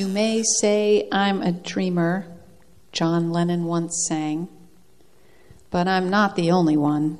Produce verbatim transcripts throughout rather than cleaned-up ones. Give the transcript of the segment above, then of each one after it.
You may say I'm a dreamer, John Lennon once sang, but I'm not the only one.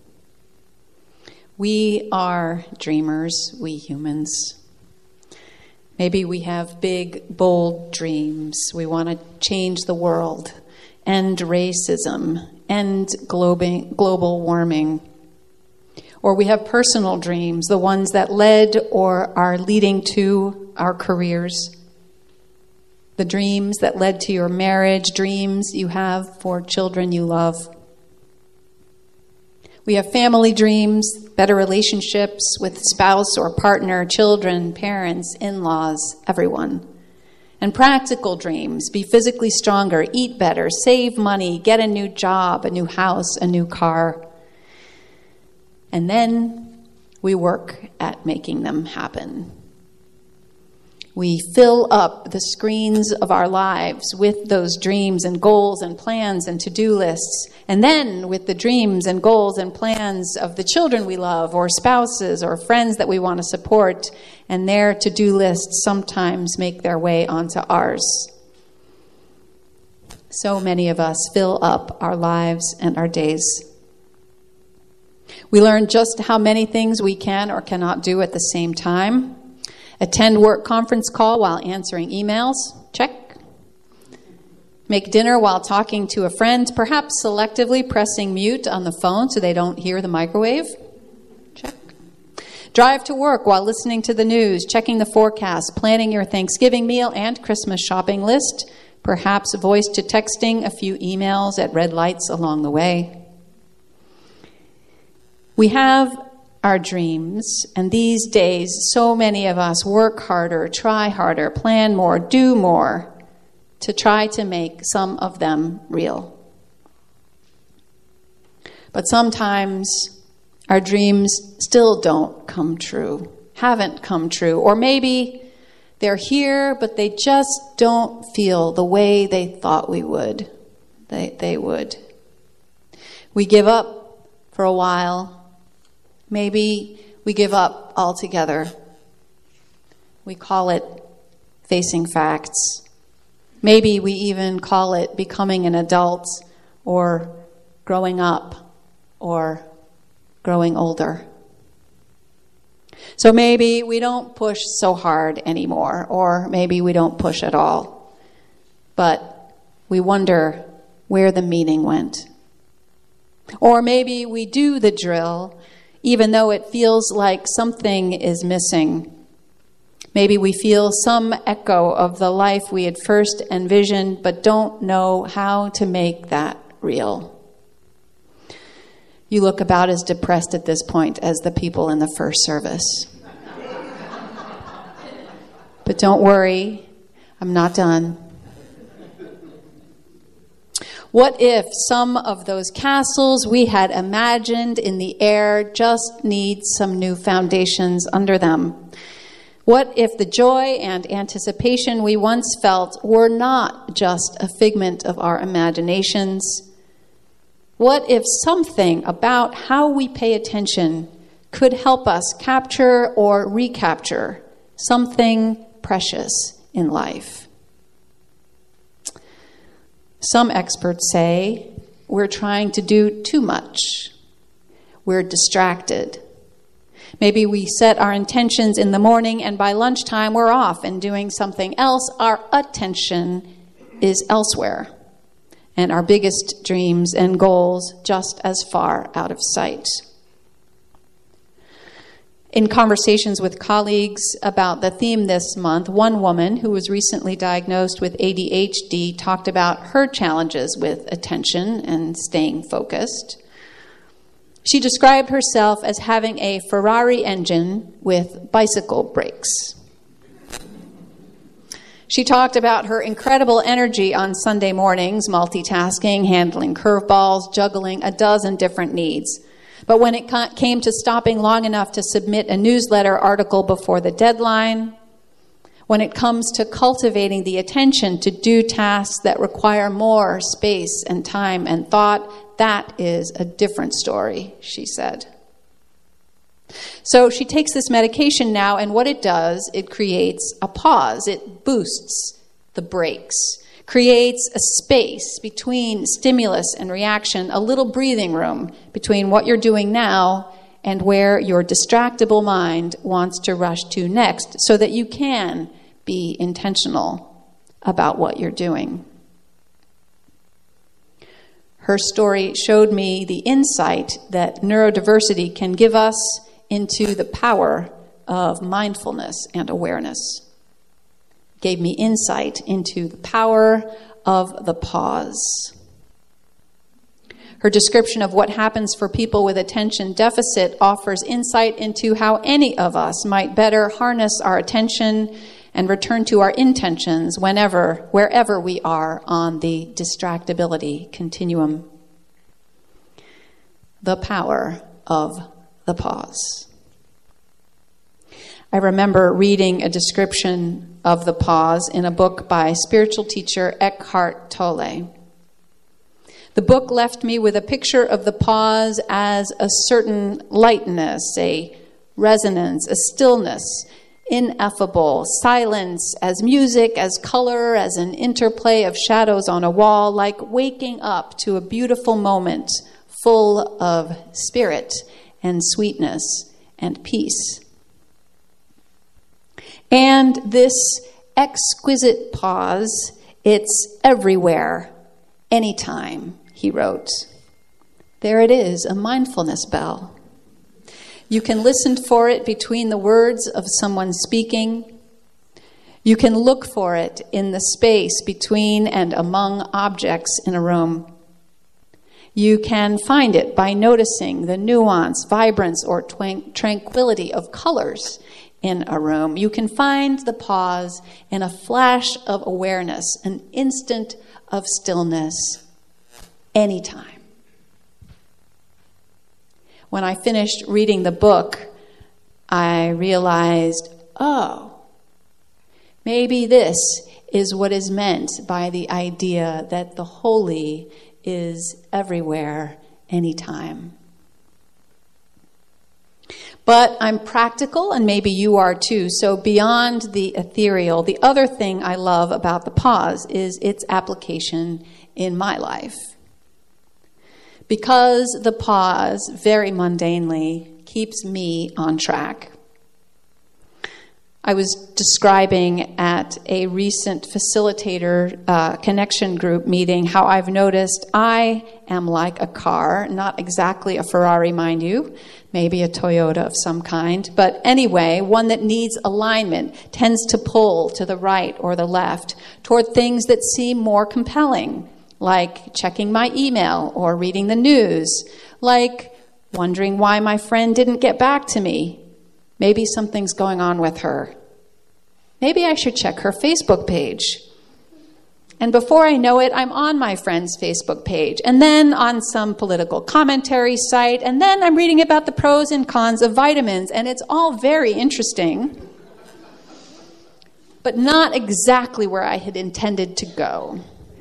We are dreamers, we humans. Maybe we have big, bold dreams. We want to change the world, end racism, end global, global warming. Or we have personal dreams, the ones that led or are leading to our careers. The dreams that led to your marriage, dreams you have for children you love. We have family dreams, better relationships with spouse or partner, children, parents, in-laws, everyone. And practical dreams, be physically stronger, eat better, save money, get a new job, a new house, a new car. And then we work at making them happen. We fill up the screens of our lives with those dreams and goals and plans and to-do lists, and then with the dreams and goals and plans of the children we love or spouses or friends that we want to support, and their to-do lists sometimes make their way onto ours. So many of us fill up our lives and our days. We learn just how many things we can or cannot do at the same time. Attend work conference call while answering emails. Check. Make dinner while talking to a friend, perhaps selectively pressing mute on the phone so they don't hear the microwave. Check. Drive to work while listening to the news, checking the forecast, planning your Thanksgiving meal and Christmas shopping list, perhaps voice to texting a few emails at red lights along the way. We have our dreams, and these days, so many of us work harder, try harder, plan more, do more to try to make some of them real. But sometimes our dreams still don't come true, haven't come true, or maybe they're here, but they just don't feel the way they thought we would. They, they would. We give up for a while. Maybe we give up altogether. We call it facing facts. Maybe we even call it becoming an adult or growing up or growing older. So maybe we don't push so hard anymore, or maybe we don't push at all. But we wonder where the meaning went. Or maybe we do the drill even though it feels like something is missing. Maybe we feel some echo of the life we had first envisioned, but don't know how to make that real. You look about as depressed at this point as the people in the first service. But don't worry, I'm not done. What if some of those castles we had imagined in the air just need some new foundations under them? What if the joy and anticipation we once felt were not just a figment of our imaginations? What if something about how we pay attention could help us capture or recapture something precious in life? Some experts say we're trying to do too much. We're distracted. Maybe we set our intentions in the morning and by lunchtime we're off and doing something else. Our attention is elsewhere. And our biggest dreams and goals just as far out of sight. In conversations with colleagues about the theme this month, one woman who was recently diagnosed with A D H D talked about her challenges with attention and staying focused. She described herself as having a Ferrari engine with bicycle brakes. She talked about her incredible energy on Sunday mornings, multitasking, handling curveballs, juggling a dozen different needs. But when it came to stopping long enough to submit a newsletter article before the deadline, when it comes to cultivating the attention to do tasks that require more space and time and thought, that is a different story, she said. So she takes this medication now, and what it does, it creates a pause. It boosts the brakes, creates a space between stimulus and reaction, a little breathing room between what you're doing now and where your distractible mind wants to rush to next, so that you can be intentional about what you're doing. Her story showed me the insight that neurodiversity can give us into the power of mindfulness and awareness. Gave me insight into the power of the pause. Her description of what happens for people with attention deficit offers insight into how any of us might better harness our attention and return to our intentions whenever, wherever we are on the distractibility continuum. The power of the pause. I remember reading a description of the pause in a book by spiritual teacher Eckhart Tolle. The book left me with a picture of the pause as a certain lightness, a resonance, a stillness, ineffable, silence as music, as color, as an interplay of shadows on a wall, like waking up to a beautiful moment full of spirit and sweetness and peace. And this exquisite pause, it's everywhere, anytime, he wrote. There it is, a mindfulness bell. You can listen for it between the words of someone speaking. You can look for it in the space between and among objects in a room. You can find it by noticing the nuance, vibrance, or twan- tranquility of colors in a room. You can find the pause in a flash of awareness, an instant of stillness, anytime. When I finished reading the book, I realized, oh, maybe this is what is meant by the idea that the holy is everywhere, anytime. But I'm practical, and maybe you are too. So beyond the ethereal, the other thing I love about the pause is its application in my life. Because the pause, very mundanely, keeps me on track. I was describing at a recent facilitator uh, connection group meeting how I've noticed I am like a car, not exactly a Ferrari, mind you, maybe a Toyota of some kind, but anyway, one that needs alignment, tends to pull to the right or the left toward things that seem more compelling, like checking my email or reading the news, like wondering why my friend didn't get back to me. Maybe something's going on with her. Maybe I should check her Facebook page. And before I know it, I'm on my friend's Facebook page, and then on some political commentary site, and then I'm reading about the pros and cons of vitamins, and it's all very interesting, but not exactly where I had intended to go.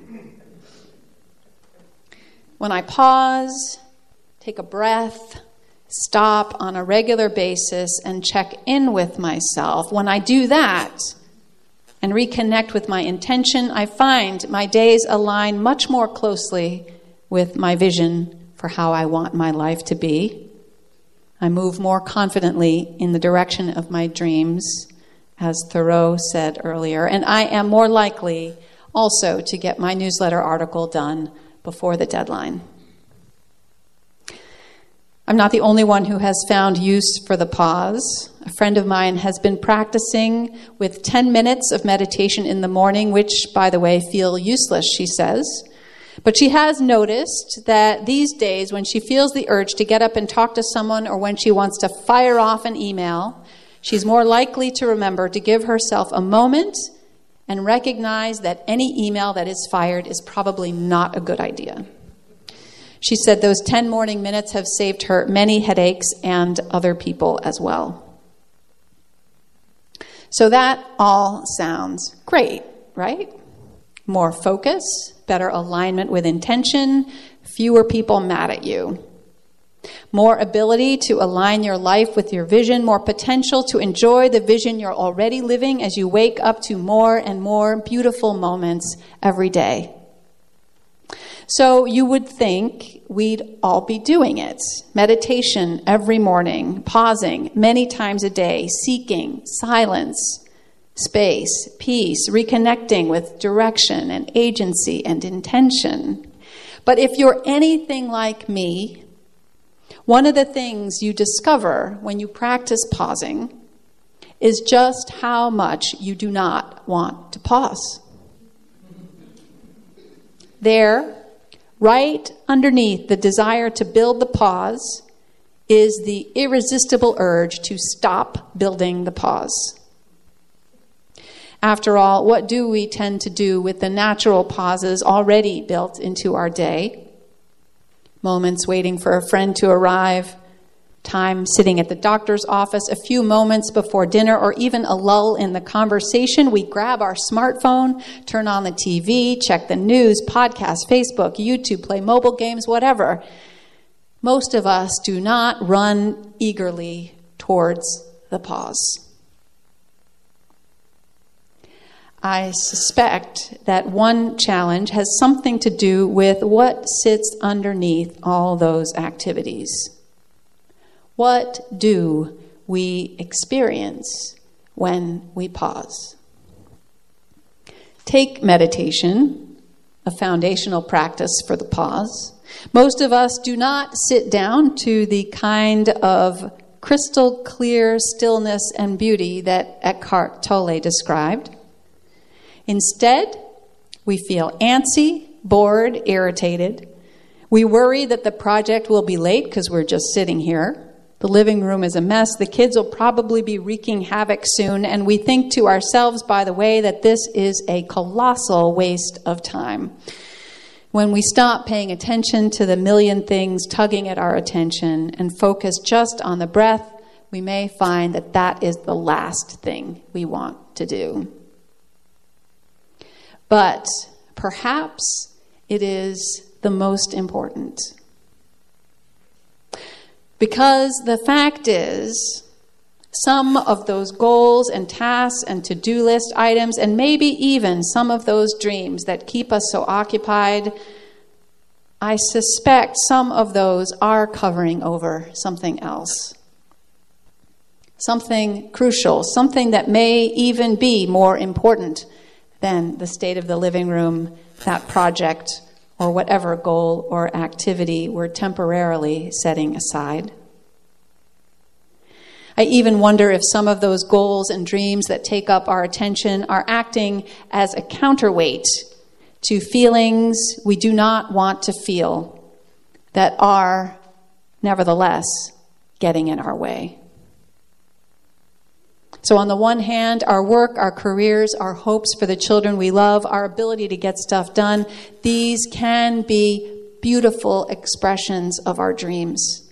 When I pause, take a breath, stop on a regular basis and check in with myself, when I do that and reconnect with my intention, I find my days align much more closely with my vision for how I want my life to be. I move more confidently in the direction of my dreams, as Thoreau said earlier, and I am more likely also to get my newsletter article done before the deadline. I'm not the only one who has found use for the pause. A friend of mine has been practicing with ten minutes of meditation in the morning, which, by the way, feel useless, she says. But she has noticed that these days, when she feels the urge to get up and talk to someone, or when she wants to fire off an email, she's more likely to remember to give herself a moment and recognize that any email that is fired is probably not a good idea. She said those ten morning minutes have saved her many headaches and other people as well. So that all sounds great, right? More focus, better alignment with intention, fewer people mad at you. More ability to align your life with your vision, more potential to enjoy the vision you're already living as you wake up to more and more beautiful moments every day. So you would think we'd all be doing it. Meditation every morning, pausing many times a day, seeking silence, space, peace, reconnecting with direction and agency and intention. But if you're anything like me, one of the things you discover when you practice pausing is just how much you do not want to pause. There, right underneath the desire to build the pause, is the irresistible urge to stop building the pause. After all, what do we tend to do with the natural pauses already built into our day? Moments waiting for a friend to arrive, time sitting at the doctor's office, a few moments before dinner, or even a lull in the conversation. We grab our smartphone, turn on the T V, check the news, podcast, Facebook, YouTube, play mobile games, whatever. Most of us do not run eagerly towards the pause. I suspect that one challenge has something to do with what sits underneath all those activities. What do we experience when we pause? Take meditation, a foundational practice for the pause. Most of us do not sit down to the kind of crystal clear stillness and beauty that Eckhart Tolle described. Instead, we feel antsy, bored, irritated. We worry that the project will be late because we're just sitting here. The living room is a mess. The kids will probably be wreaking havoc soon. And we think to ourselves, by the way, that this is a colossal waste of time. When we stop paying attention to the million things tugging at our attention and focus just on the breath, we may find that that is the last thing we want to do. But perhaps it is the most important. Because the fact is, some of those goals and tasks and to-do list items, and maybe even some of those dreams that keep us so occupied, I suspect some of those are covering over something else. Something crucial, something that may even be more important than the state of the living room, that project, or whatever goal or activity we're temporarily setting aside. I even wonder if some of those goals and dreams that take up our attention are acting as a counterweight to feelings we do not want to feel that are, nevertheless, getting in our way. So on the one hand, our work, our careers, our hopes for the children we love, our ability to get stuff done, these can be beautiful expressions of our dreams.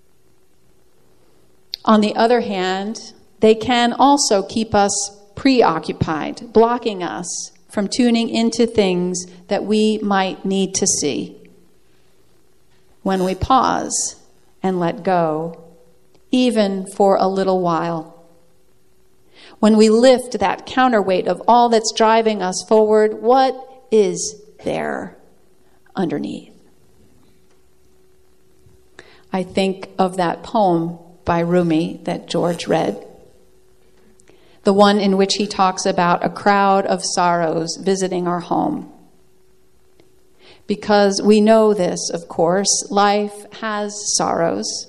On the other hand, they can also keep us preoccupied, blocking us from tuning into things that we might need to see. When we pause and let go, even for a little while, when we lift that counterweight of all that's driving us forward, what is there underneath? I think of that poem by Rumi that George read, the one in which he talks about a crowd of sorrows visiting our home. Because we know this, of course, life has sorrows.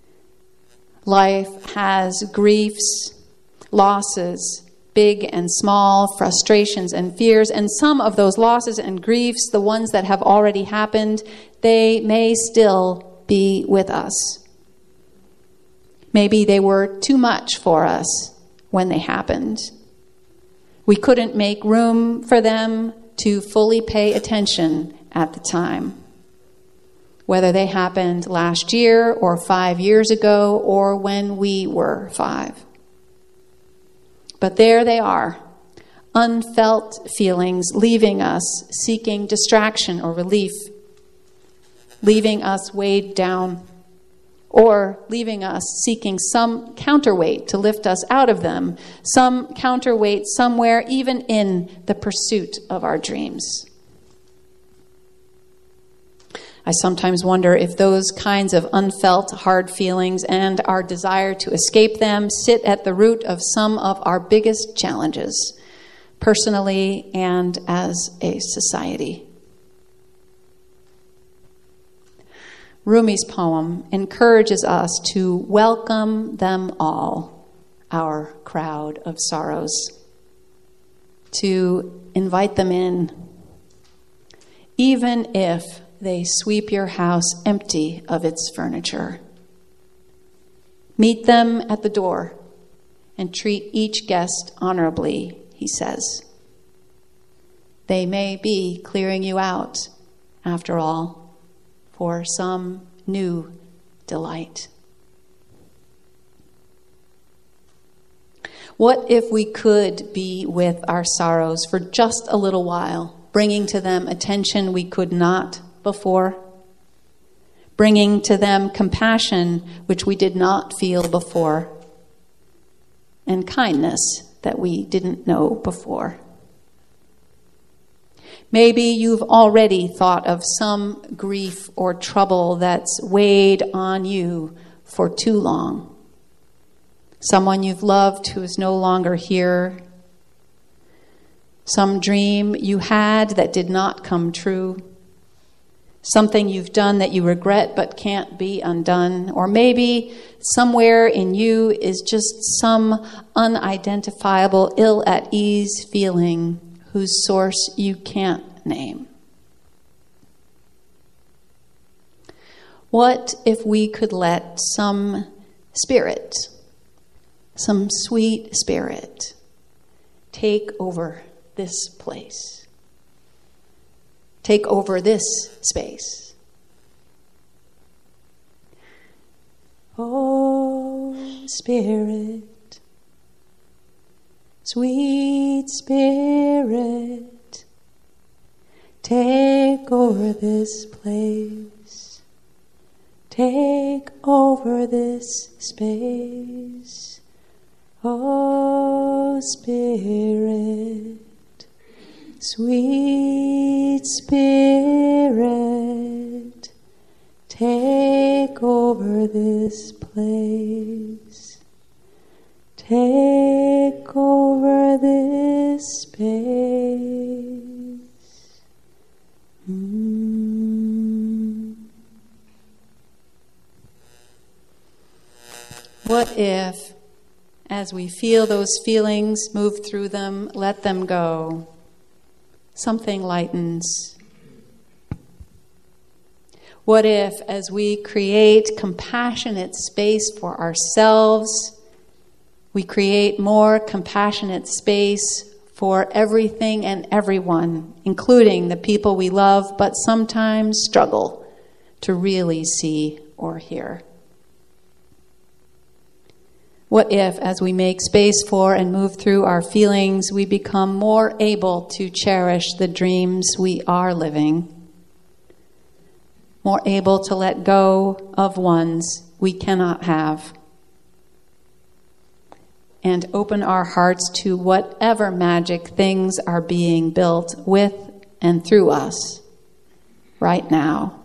Life has griefs, losses, big and small, frustrations and fears, and some of those losses and griefs, the ones that have already happened, they may still be with us. Maybe they were too much for us when they happened. We couldn't make room for them to fully pay attention at the time. Whether they happened last year or five years ago or when we were five. But there they are, unfelt feelings leaving us seeking distraction or relief, leaving us weighed down, or leaving us seeking some counterweight to lift us out of them, some counterweight somewhere even in the pursuit of our dreams. I sometimes wonder if those kinds of unfelt hard feelings and our desire to escape them sit at the root of some of our biggest challenges, personally and as a society. Rumi's poem encourages us to welcome them all, our crowd of sorrows, to invite them in, even if they sweep your house empty of its furniture. Meet them at the door and treat each guest honorably, he says. They may be clearing you out, after all, for some new delight. What if we could be with our sorrows for just a little while, bringing to them attention we could not before, bringing to them compassion which we did not feel before, and kindness that we didn't know before? Maybe you've already thought of some grief or trouble that's weighed on you for too long. Someone you've loved who is no longer here. Some dream you had that did not come true. Something you've done that you regret but can't be undone. Or maybe somewhere in you is just some unidentifiable ill-at-ease feeling whose source you can't name. What if we could let some spirit, some sweet spirit, take over this place, take over this space? Oh, Spirit, sweet Spirit, take over this place, take over this space. Oh, Spirit, sweet Spirit, take over this place, take over this space. Mm. What if, as we feel those feelings, move through them, let them go, something lightens? What if, as we create compassionate space for ourselves, we create more compassionate space for everything and everyone, including the people we love but sometimes struggle to really see or hear? What if, as we make space for and move through our feelings, we become more able to cherish the dreams we are living, more able to let go of ones we cannot have, and open our hearts to whatever magic things are being built with and through us right now?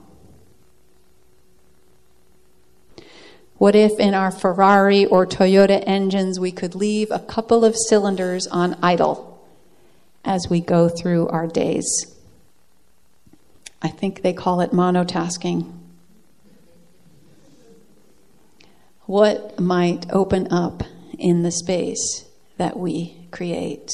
What if in our Ferrari or Toyota engines we could leave a couple of cylinders on idle as we go through our days? I think they call it monotasking. What might open up in the space that we create?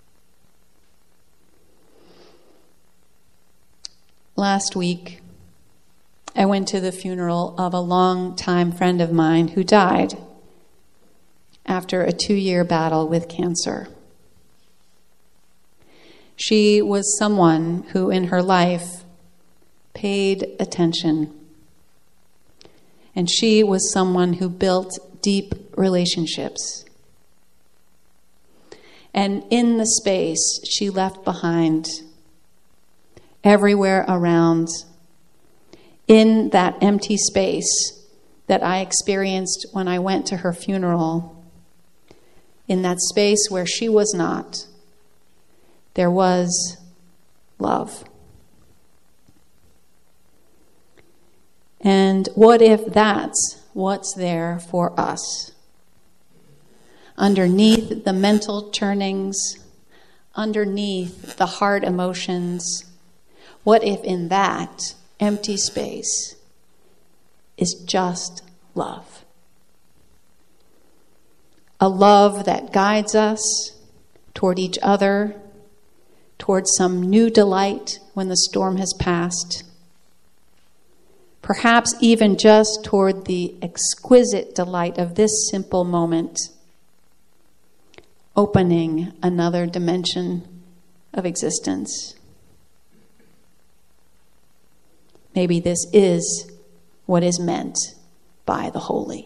Last week, I went to the funeral of a longtime friend of mine who died after a two-year battle with cancer. She was someone who in her life paid attention, and she was someone who built deep relationships. And in the space she left behind, everywhere around, in that empty space, that I experienced when I went to her funeral, in that space where she was not, there was love. And what if that's what's there for us? Underneath the mental churnings, underneath the hard emotions, what if in that empty space is just love? A love that guides us toward each other, toward some new delight when the storm has passed. Perhaps even just toward the exquisite delight of this simple moment, opening another dimension of existence. Maybe this is what is meant by the holy.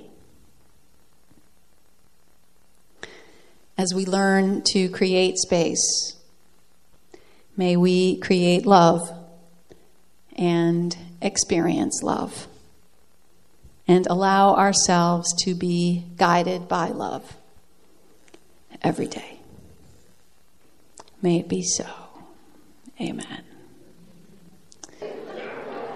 As we learn to create space, may we create love and experience love and allow ourselves to be guided by love every day. May it be so. Amen.